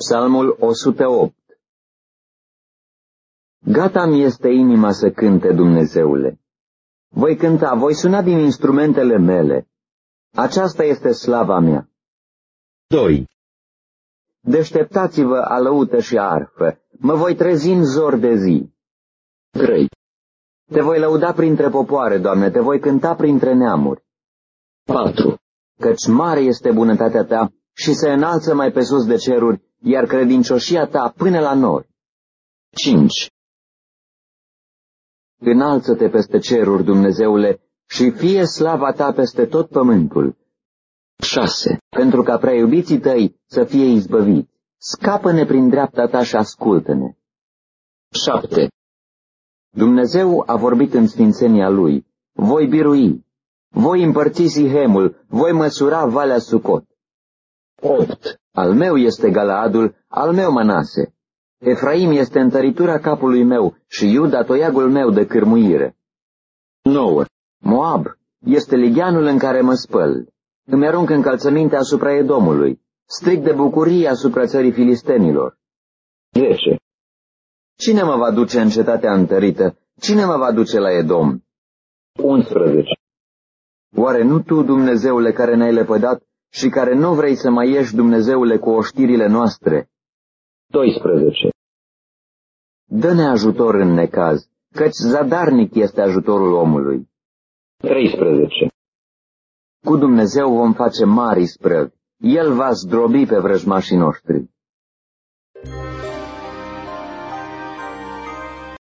Psalmul 108. Gata-mi este inima să cânte, Dumnezeule. Voi cânta, voi suna din instrumentele mele. Aceasta este slava mea. 2. Deșteptați-vă alăută și arfă, mă voi trezi în zor de zi. 3. Te voi lăuda printre popoare, Doamne, te voi cânta printre neamuri. 4. Căci mare este bunătatea ta și se înalță mai pe sus de ceruri, iar credincioșia ta până la nori. 5. Înalță-te peste ceruri, Dumnezeule, și fie slava ta peste tot pământul. 6. Pentru ca prea iubiții tăi să fie izbăviți. Scapă-ne prin dreapta ta și ascultă-ne. 7. Dumnezeu a vorbit în sfințenia lui. Voi birui. Voi împărți Sihemul. Voi măsura Valea Sucot. 8. Al meu este Galaadul, al meu Manase. Efraim este întăritura capului meu și Iuda toiagul meu de cârmuire. 9. Moab este ligheanul în care mă spăl. Îmi arunc încălțăminte asupra Edomului. Strig de bucurie asupra țării filistenilor. 10. Cine mă va duce în cetatea întărită? Cine mă va duce la Edom? 11. Oare nu tu, Dumnezeule, care ne-ai lepădat și care nu vrei să mai ieși, Dumnezeule, cu oștirile noastre? 12. Dă-ne ajutor în necaz, căci zadarnic este ajutorul omului. 13. Cu Dumnezeu vom face mari sprăvi. El va zdrobi pe vrăjmașii noștri.